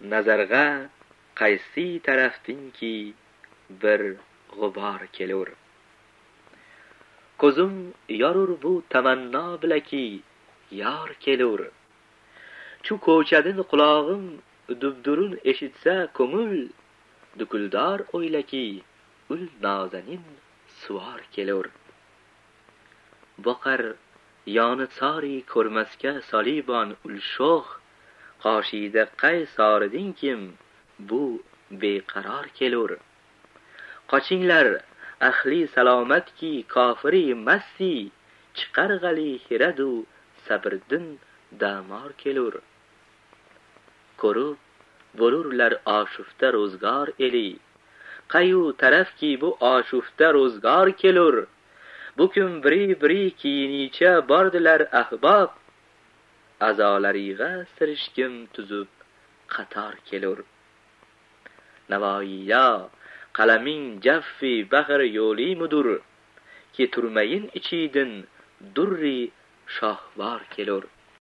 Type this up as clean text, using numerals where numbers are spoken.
nazarga qaysi tarafdinki bir g'ubor kelur. Ko'zim yorur bu tamanno bilaki yor kelur. Chu ko'chadin qulog'im dubdurun eshitsa ko'ngil, dukuldor o'ylaki ul nozanin suvar kelur. Boqar yoni sori ko'rmasga solibon ul sho'x, qoshida qay soridin kim bu beqaror kelur. Qochinglar ahli salomatki kofiri masti, chiqar g'ali hiradu sabriddin damor kelur. Ko'rib bo'lurlar oshufta ro'zgor eli, qayu tarafki bu oshufta ro'zgor kelur. Bu kun biri kiyinicha bordilar ahbob, a'zolariga sirishkim tuzib qator kelur. Navoiyya qalaming jaffi bahr yo'li mudur, ki turmayin ichidin durri shohvar kelur.